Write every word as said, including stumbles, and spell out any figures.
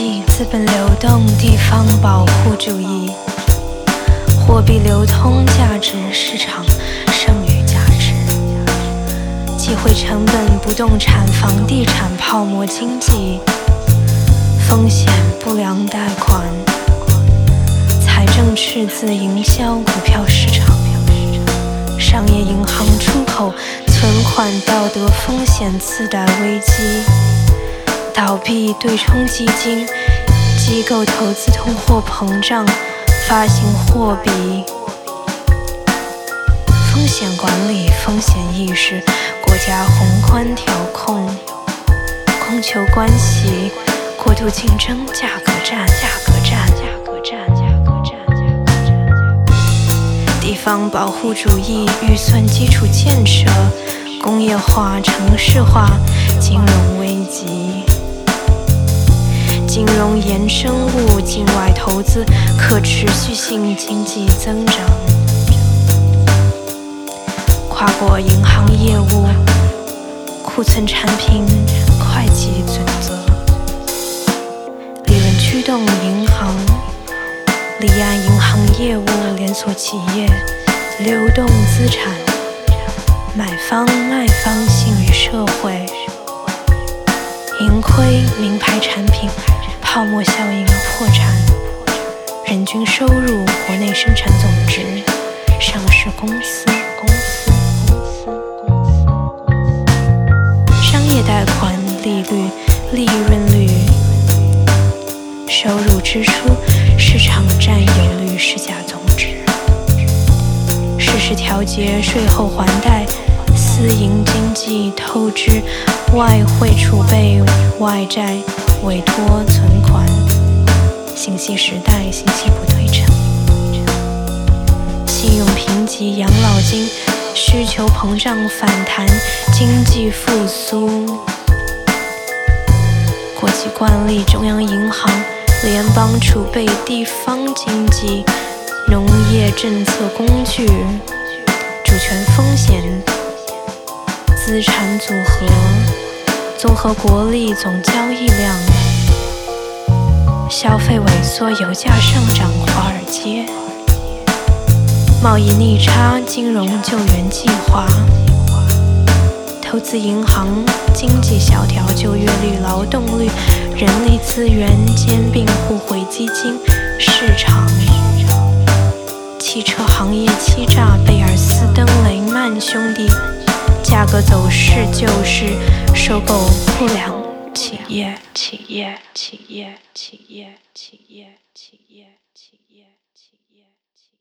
济、资本流动、地方保护主义、货币流通、价值市场、剩余价值、机会成本、不动产、房地产、泡沫经济、风险、不良贷款、财政赤字、营销、股票市场、商业银行、出口、存款、道德风险、次贷危机、倒闭、对冲基金、机构投资、通货膨胀、发行货币、风险管理、风险意识、国家宏观调控、供求关系、过度竞争、价格战、价格战、价格战、价格战、价格战、地方保护主义、预算基础建设、工业化、城市化、金融危机、金融衍生物、境外投资、可持续性经济增长、跨国银行业务、库存产品、会计准则、理论驱动银行、离岸银行业务、连锁企业、流动资产、买方卖方、信誉社会、盈亏、名牌产品、泡沫效应、破产、人均收入、国内生产总值、上市公司、公司、公司、公司、商业贷款利率、利润率、收入支出、市场占有率、市价总值、实时调节、税后还贷、私营经济、透支、外汇储备、外债、委托存款、信息时代、信息不对称、信用评级、养老金、需求膨胀反弹、经济复苏、国际惯例、中央银行、联邦储备、地方经济、农业政策工具、主权风险、资产组合、综合国力总交易量、消费萎缩、油价上涨、华尔街、贸易逆差、金融救援计划、投资银行、经济萧条、就业率、劳动率、人力资源、兼并互惠基金、市场、汽车行业欺诈、贝尔斯登雷曼兄弟、价格走势、救市、收购不良企业、企业、企业、企业、企业、企业、企业、企业。